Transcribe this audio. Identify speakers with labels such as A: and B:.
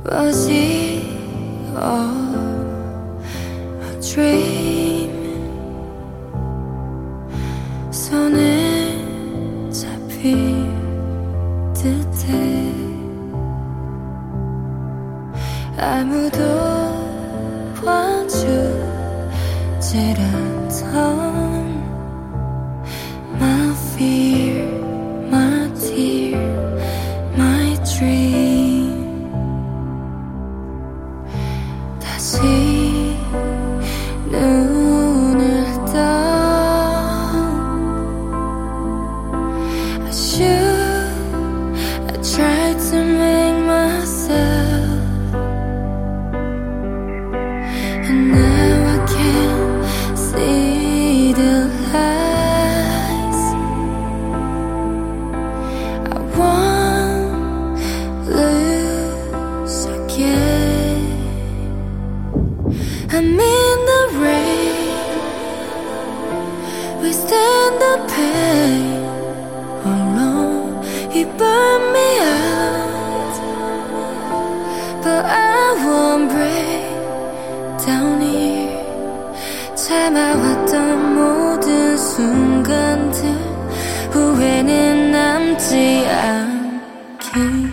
A: Was it all a dream? 손에 잡힐 듯해. 아무도 봐주질 않던 my fear, my tear, my dream. 다시 눈을 떠 I tried to make myself, and now I can't see the lights. I won't lose again. I'm in the rain, we stand the pain alone. You burn me out, but I won't break down here. 참아왔던 모든 순간들 후회는 남지 않길.